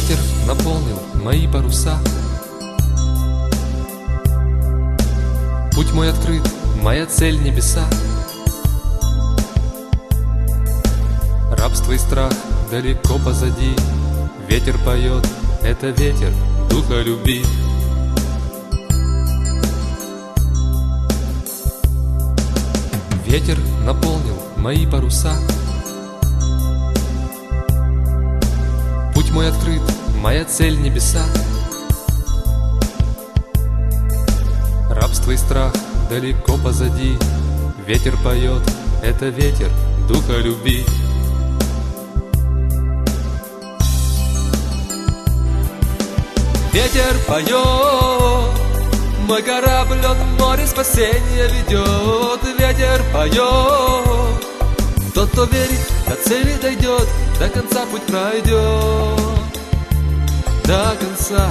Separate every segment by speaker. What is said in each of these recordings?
Speaker 1: Ветер наполнил мои паруса. Путь мой открыт, моя цель небеса. Рабство и страх далеко позади. Ветер поет, это ветер духа любви. Ветер наполнил мои паруса. Путь мой открыт, моя цель небеса. Рабство и страх далеко позади. Ветер поет, это ветер духа любви. Ветер поет, мой корабль он в море спасения ведет. Ветер поет, тот, кто верит, до цели дойдет, до конца путь пройдет, до конца.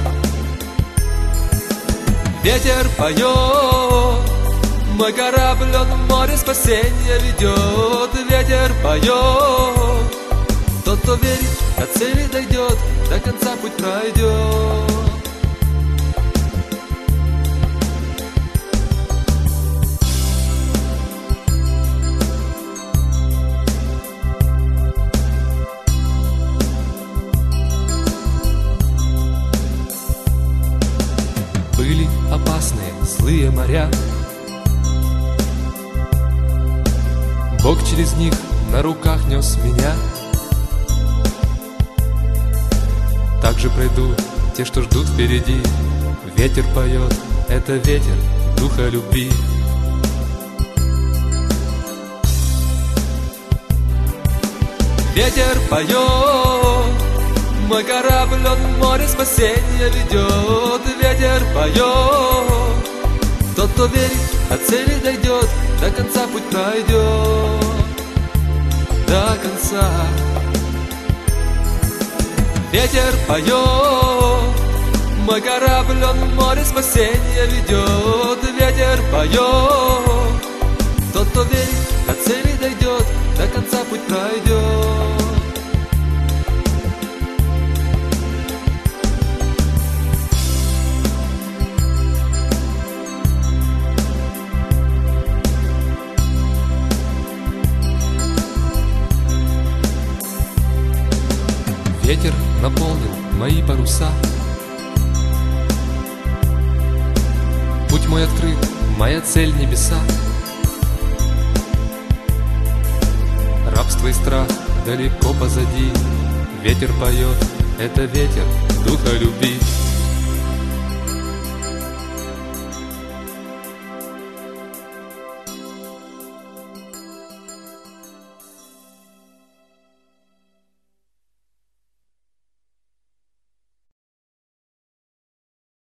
Speaker 1: Ветер поет, мой корабль он в море спасения ведет. Ветер поет, тот, кто верит, до цели дойдет, до конца путь пройдет. Были опасные, злые моря. Бог через них на руках нес меня. Так же пройду те, что ждут впереди. Ветер поет, это ветер духа любви. Ветер поет, мой корабль он в море спасения ведет. Ветер поет, тот, кто верит, до цели дойдет, до конца путь пройдет, до конца. Ветер поет, мой корабль он в море спасения ведет. Ветер поет, тот, кто верит, до цели дойдет, до конца путь пройдет. Ветер наполнил мои паруса. Путь мой открыт, моя цель небеса. Рабство и страх далеко позади. Ветер поет, это ветер духа любви.